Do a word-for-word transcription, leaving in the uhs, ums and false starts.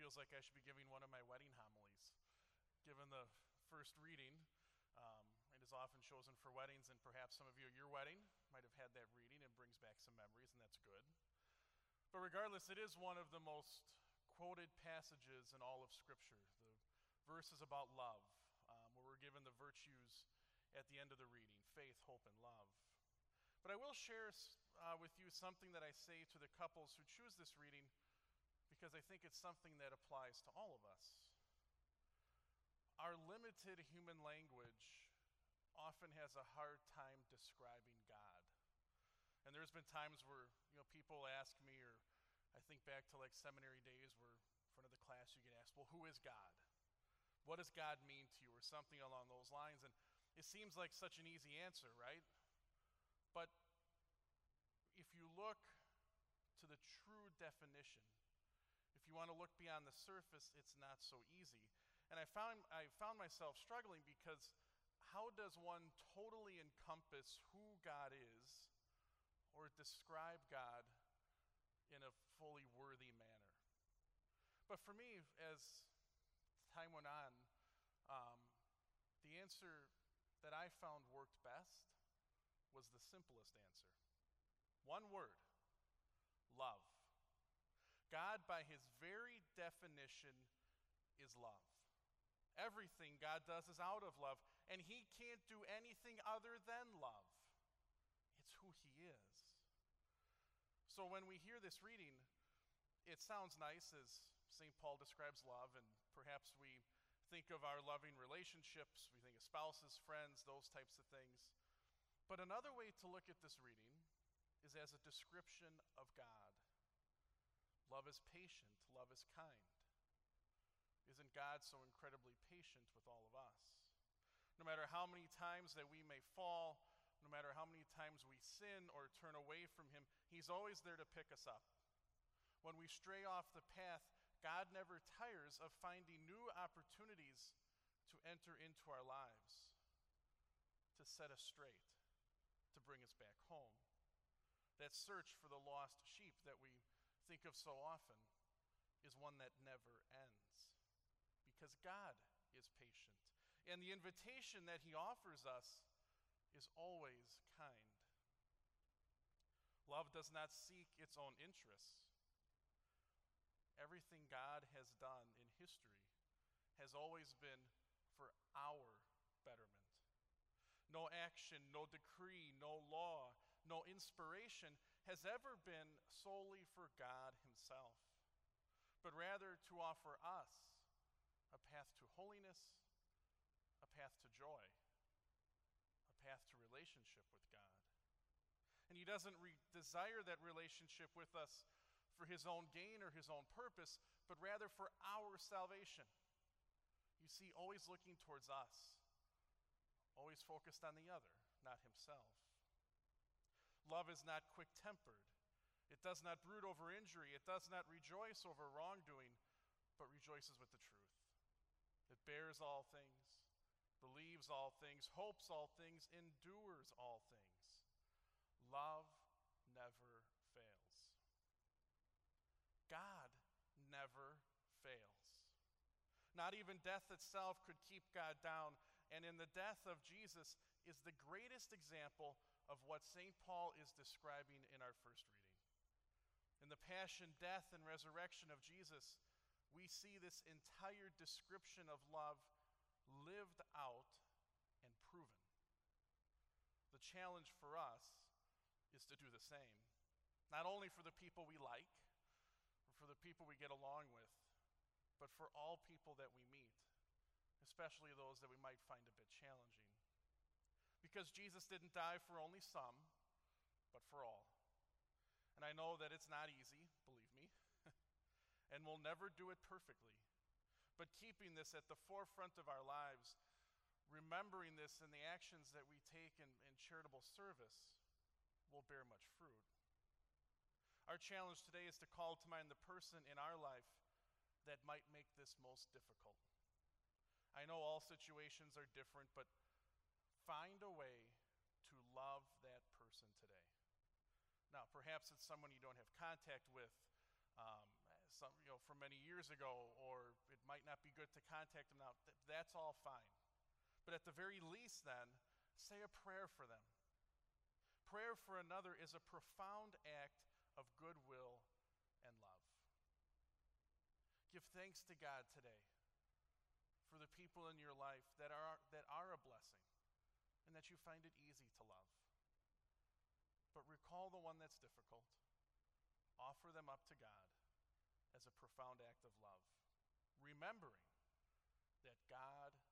feels like I should be giving one of my wedding homilies. Given the first reading, um, it is often chosen for weddings, and perhaps some of you at your wedding might have had that reading and brings back some memories, and that's good. But regardless, it is one of the most quoted passages in all of Scripture. The verse is about love, um, where we're given the virtues at the end of the reading: faith, hope, and love. But I will share uh, with you something that I say to the couples who choose this reading, because I think it's something that applies to all of us. Our limited human language often has a hard time describing God. And there's been times where, you know, people ask me, or I think back to like seminary days where in front of the class you get asked, well, who is God? What does God mean to you? Or something along those lines. And it seems like such an easy answer, right? But if you look to the true definition, if you want to look beyond the surface, it's not so easy. And I found I found myself struggling, because how does one totally encompass who God is or describe God in a fully worthy manner? But for me, as time went on, um, the answer that I found worked best was the simplest answer. One word: love. God, by his very definition, is love. Everything God does is out of love, and he can't do anything other than love. It's who he is. So when we hear this reading, it sounds nice as Saint Paul describes love, and perhaps we think of our loving relationships, we think of spouses, friends, those types of things. But another way to look at this reading is as a description of God. Love is patient, love is kind. Isn't God so incredibly patient with all of us? No matter how many times that we may fall, no matter how many times we sin or turn away from him, he's always there to pick us up. When we stray off the path, God never tires of finding new opportunities to enter into our lives, to set us straight, to bring us back home. That search for the lost sheep that we think of so often is one that never ends, because God is patient, and the invitation that he offers us is always kind. Love does not seek its own interests. Everything God has done in history has always been for our betterment. No action, no decree, no law, no inspiration has ever been solely for God himself, but rather to offer us a path to holiness, a path to joy, a path to relationship with God. And he doesn't re- desire that relationship with us for his own gain or his own purpose, but rather for our salvation. You see, always looking towards us, always focused on the other, not himself. Love is not quick-tempered. It does not brood over injury. It does not rejoice over wrongdoing, but rejoices with the truth. It bears all things, believes all things, hopes all things, endures all things. Love never fails. God never fails. Not even death itself could keep God down, and in the death of Jesus is the greatest example of what Saint Paul is describing in our first reading. In the passion, death, and resurrection of Jesus, we see this entire description of love lived out and proven. The challenge for us is to do the same, not only for the people we like, or for the people we get along with, but for all people that we meet, especially those that we might find a bit challenging. Because Jesus didn't die for only some, but for all. And I know that it's not easy, believe me, and we'll never do it perfectly. But keeping this at the forefront of our lives, remembering this in the actions that we take in, in charitable service, will bear much fruit. Our challenge today is to call to mind the person in our life that might make this most difficult. I know all situations are different, but find a way to love that person today. Now, perhaps it's someone you don't have contact with, um, some, you know, from many years ago, or it might not be good to contact them now. Th- that's all fine. But at the very least, then, say a prayer for them. Prayer for another is a profound act of goodwill and love. Give thanks to God today for the people in your life that are, that are a blessing and that you find it easy to love. But recall the one that's difficult. Offer them up to God as a profound act of love, remembering that God